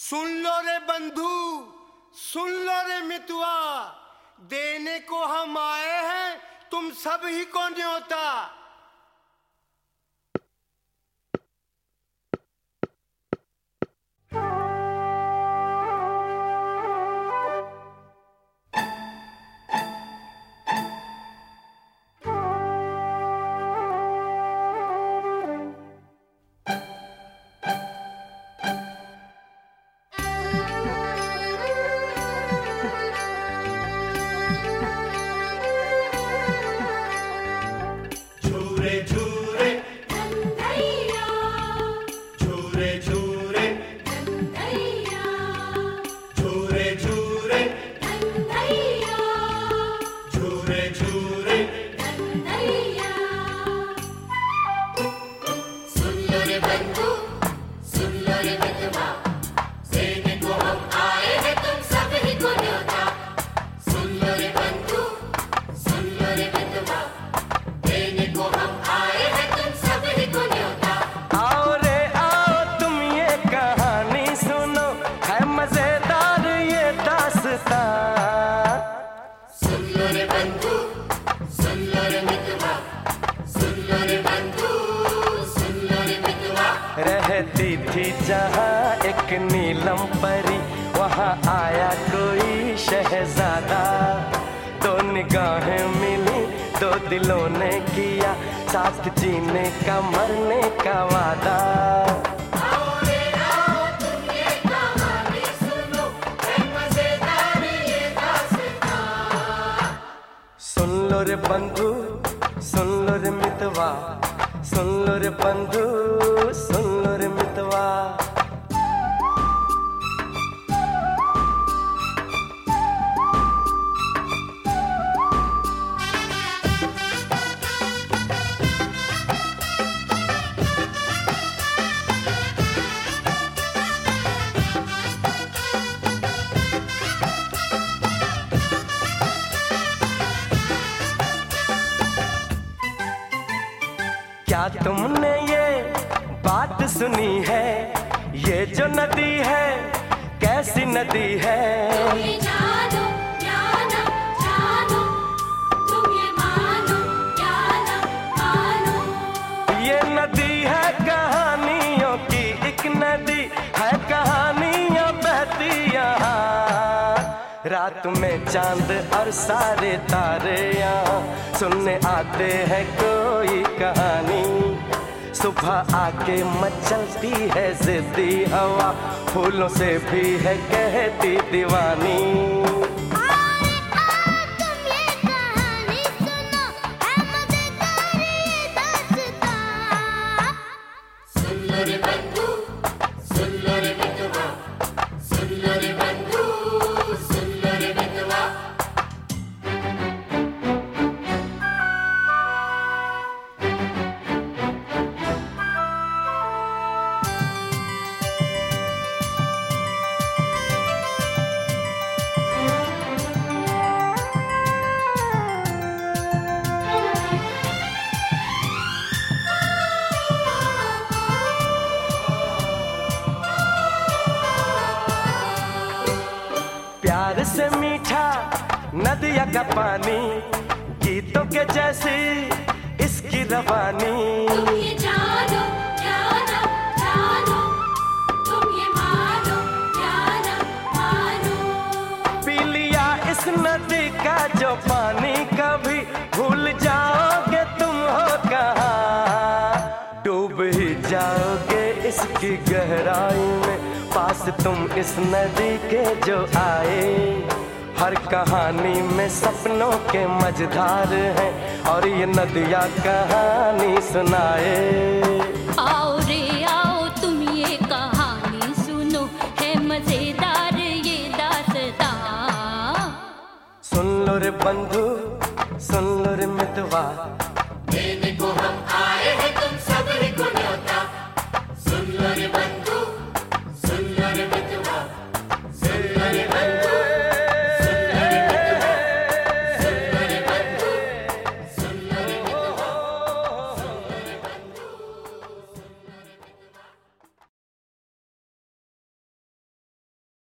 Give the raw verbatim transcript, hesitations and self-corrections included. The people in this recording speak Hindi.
सुन लो रे बंधु, सुन लो रे मितुआ, देने को हम आए हैं तुम सब ही को न्योता। रहती थी जहाँ एक नीलम परी, वहाँ आया कोई शहजादा। दो निगाहें मिली, दो दिलों ने किया साथ जीने का मरने का वादा। आओ रे आओ तुम ये कहानी सुनो, है मजेदार ये दास्तां। सुन लो रे बंधु, सुन लो रे मितवा, सुन लो रे बंधु, सुन लो रे मितवा। क्या तुमने ये बात सुनी है, ये जो नदी है कैसी नदी है। तुम ये जानो या ना जानो, तुम ये मानो या ना मानो। ये नदी है कहानियों की एक नदी है, कहानियां बहती यहाँ। रात में चांद और सारे तारे यहाँ सुनने आते हैं कोई कहानी। सुबह आके मचलती है जिद्दी हवा, फूलों से भी है कहती दीवानी। प्यार से मीठा नदिया का पानी, गीतों के जैसी इसकी रवानी। तुम ये जानो या ना जानो, तुम ये मानो या ना मानो। पी लिया इस नदी का जो पानी, कभी भूल जाओगे तुम हो कहाँ। डूब ही जाओगे इसकी गहराई में, पास तुम इस नदी के जो आए। हर कहानी में सपनों के मझधार हैं, और ये नदियाँ कहानी सुनाए। आओ रे आओ तुम ये कहानी सुनो, है मजेदार ये दास्तां। सुन लो रे बंधु, सुन लो रे मितवा,